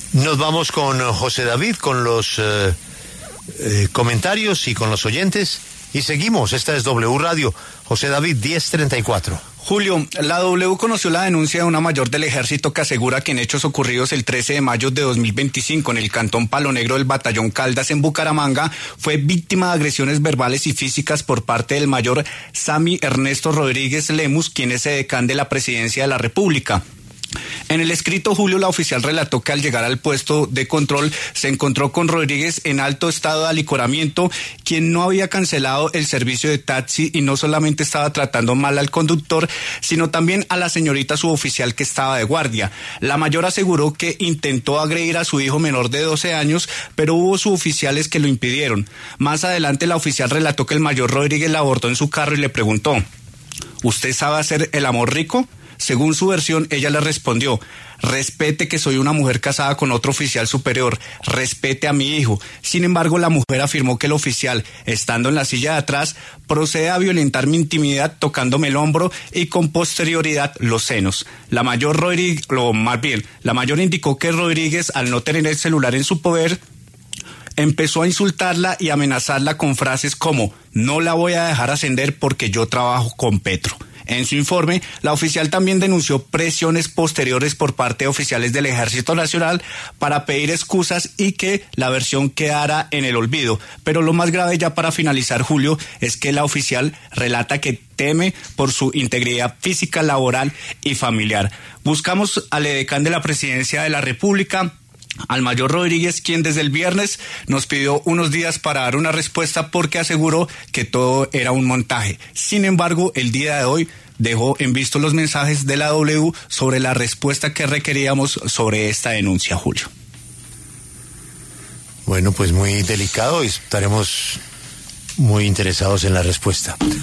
Nos vamos con José David, con los comentarios y con los oyentes, y seguimos. Esta es W Radio. José David, 1034. Julio, la W conoció la denuncia de una mayor del ejército que asegura que en hechos ocurridos el 13 de mayo de 2025 en el cantón Palo Negro del batallón Caldas en Bucaramanga fue víctima de agresiones verbales y físicas por parte del mayor Sammy Ernesto Rodríguez Lemus, quien es edecán de la Presidencia de la República. En el escrito, Julio, la oficial relató que al llegar al puesto de control se encontró con Rodríguez en alto estado de alicoramiento, quien no había cancelado el servicio de taxi y no solamente estaba tratando mal al conductor, sino también a la señorita suboficial que estaba de guardia. La mayor aseguró que intentó agredir a su hijo menor de 12 años, pero hubo suboficiales que lo impidieron. Más adelante, la oficial relató que el mayor Rodríguez la abordó en su carro y le preguntó: ¿usted sabe hacer el amor rico? Según su versión, ella le respondió: respete que soy una mujer casada con otro oficial superior, respete a mi hijo. Sin embargo, la mujer afirmó que el oficial, estando en la silla de atrás, procede a violentar mi intimidad tocándome el hombro y con posterioridad los senos. La mayor indicó que Rodríguez, al no tener el celular en su poder, empezó a insultarla y amenazarla con frases como: no la voy a dejar ascender porque yo trabajo con Petro. En su informe, la oficial también denunció presiones posteriores por parte de oficiales del Ejército Nacional para pedir excusas y que la versión quedara en el olvido. Pero lo más grave, ya para finalizar, Julio, es que la oficial relata que teme por su integridad física, laboral y familiar. Buscamos al edecán de la Presidencia de la República, al mayor Rodríguez, quien desde el viernes nos pidió unos días para dar una respuesta porque aseguró que todo era un montaje. Sin embargo, el día de hoy dejó en visto los mensajes de la W sobre la respuesta que requeríamos sobre esta denuncia, Julio. Bueno, pues muy delicado y estaremos muy interesados en la respuesta.